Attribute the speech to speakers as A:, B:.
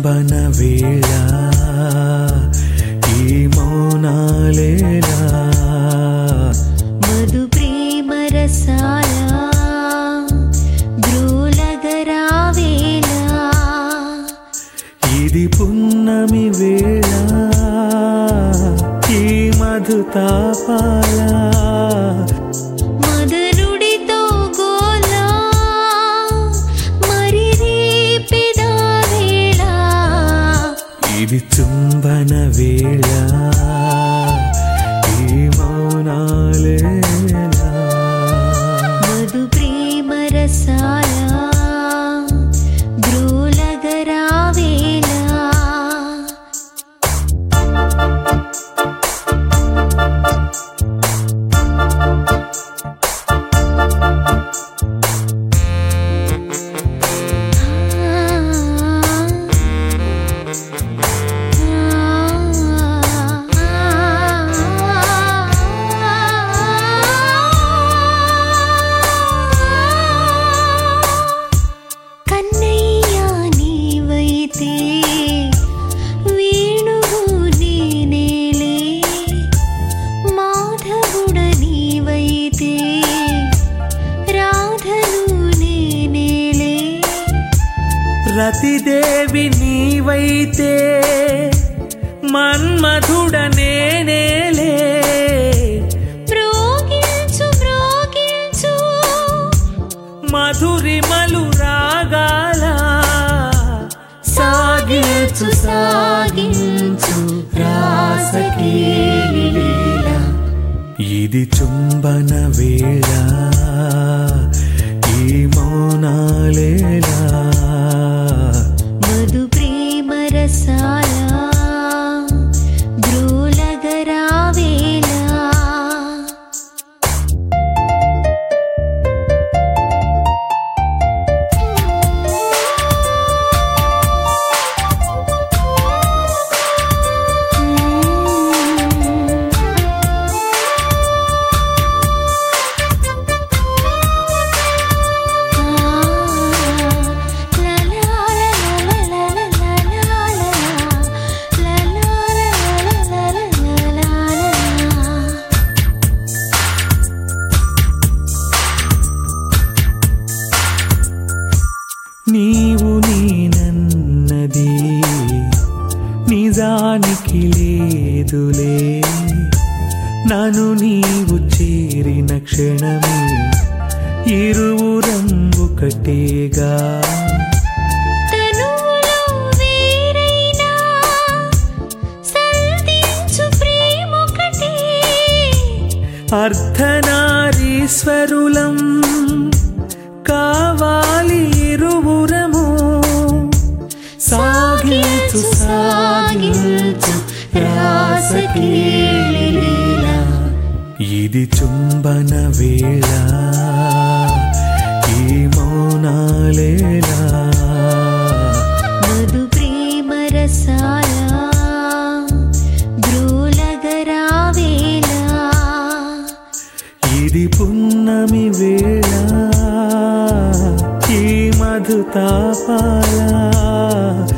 A: చుంబన వేళ ఈ మౌనాలేలా
B: మధు ప్రేమ రసాల ద్రోలగరావేలా
A: ఇది పున్నమి వేళ ఈ మధు తాపాల
B: మదనుడితో గోలా మరి రేపెదా వేళ
A: ఇది చుంబన వేళ ఈ మౌనాలేలా
B: మధు ప్రేమ రసాల ద్రోలగరావేలా
A: రతిదేవి నీవైతే మన్మధుడ నేనేలే
B: మ్రోగించు మ్రోగించు
A: మధురిమలు రాగాల
B: సాగించు సాగించు రాసలీల
A: ఇది చుంబన వేళ ఈ మౌనాలేలా
B: మధు ప్రేమ రసాల ద్రోలగరావేలా
A: నీవు నేనన్నది నిజానికి లేదులే నన్ను నీవు చేరిన క్షణమే ఇరువురం ఒకటేగా
B: తనువులో వేరైనా సంధించు ప్రేమొకటే
A: అర్ధనారీశ్వరులం కావాలి ఇరువురము సాగించు సాగించు రాసలీల ఇది చుంబన వేళ ఈ మౌనాలేలా
B: మధు ప్రేమ రసాల ద్రోలగరావేలా
A: ఇది పున్నమి వేళ ఈ మధు తాపాల